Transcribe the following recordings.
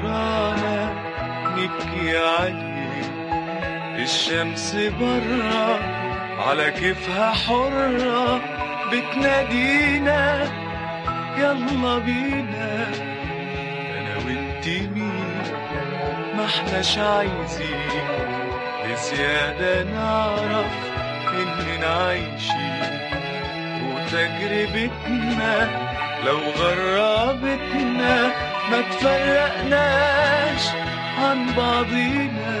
ورانا نبكي عليه. الشمس برا على كيفها حرة بتنادينا يلا بينا. أنا وإنتي مين ما احناش عايزين بزيادة نعرف إننا عايشين، وتجربتنا لو غربتنا ما تفرقناش عن بعضينا.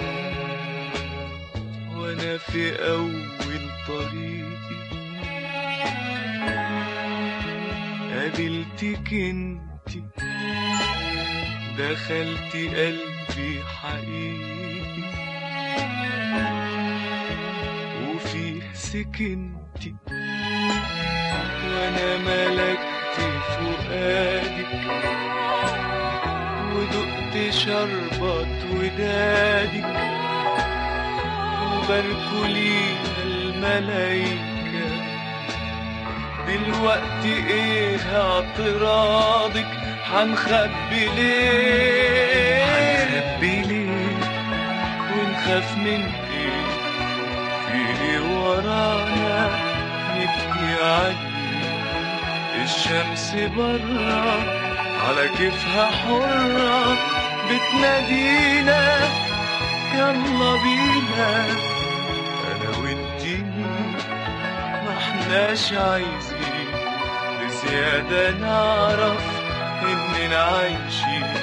وانا في اول طريقي قابلتك انتي، دخلتي قلبي حقيقي وفيه سكنتي، وانا ملكت فؤادك ودقت شربت ودادك، وباركوا لينا الملايكة. دلوقتي ايه اعتراضك؟ هنخبي ليه؟ هنخبي ليه ونخاف من ايه؟ في ايه ورانا نبكي عليه؟ الشمس برا على كيفها حرة بتنادينا يلا بينا. انا وانتي مين ما احناش عايزين بزيادة نعرف اننا عايشين،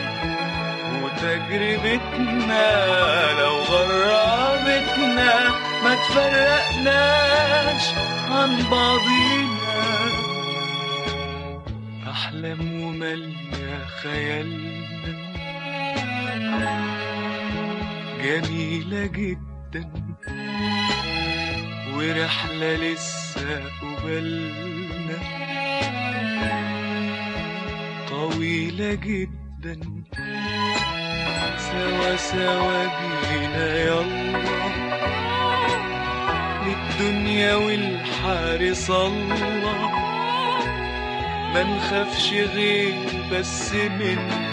وتجربتنا لو غربتنا ما تفرقناش عن بعضينا. احلام ومالية خيالنا جميلة جدا، ورحلة لسه قبالنا طويلة جدا. سوا سوا بينا يلا للدنيا والحارس الله، ما نخافش غير بس منه،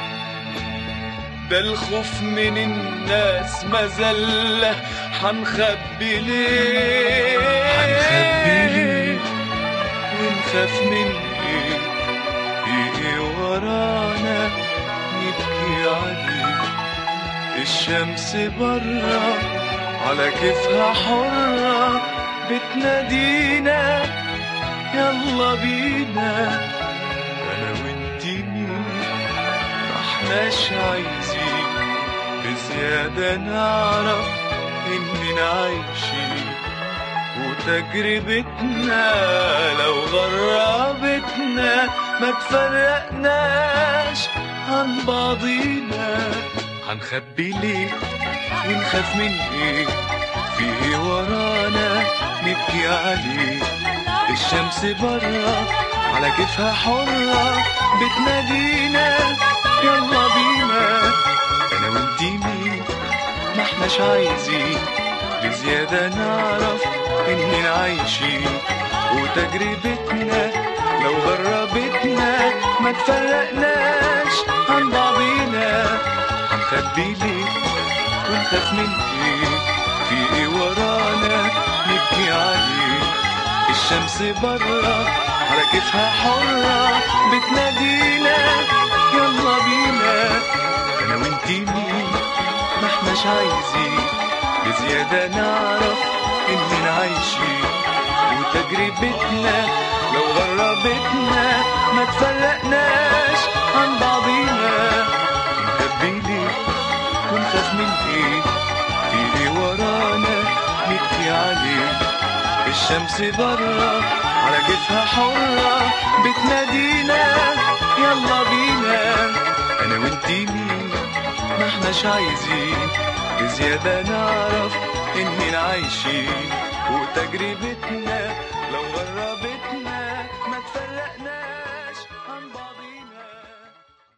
ده الخوف من الناس مذلة. هنخبي ليه؟ هنخبي ليه ونخاف من ايه؟ ايه ورانا نبكي عليه؟ الشمس برا على كيفها حرة بتنادينا يلا بينا. انا وانتي مين ما احناش عايزين بزيادة نعرف اننا عايشين، وتجربتنا لو غربتنا ما تفرقناش عن بعضينا. هنخبي ليه ونخاف من ايه؟ في ايه ورانا نبكي عليه؟ الشمس برا على كيفها حرة بتنادينا يلا بينا. انا وانتي مين ما احناش عايزين بزيادة نعرف اننا عايشين، وتجربتنا لو غربتنا ما تفرقناش عن بعضينا. هنخبي ليه ونخاف من ايه؟ في ايه ورانا نبكي عليه؟ الشمس برا على كيفها حرة بتنادينا يلا بينا. انا وانتي مين ما احناش عايزين بزيادة نعرف اننا عايشين، وتجربتنا لو غربتنا ما تفرقناش عن بعضينا. نخبي ليه ونخاف من ايه؟ في ايه ورانا نبكي عليه؟ الشمس برا على كيفها حرة بتنادينا يلا بينا. انا وانتي مين ما احناش عايزين بزيادة نعرف اننا عايشين، وتجربتنا لو غربتنا ما تفرقنا.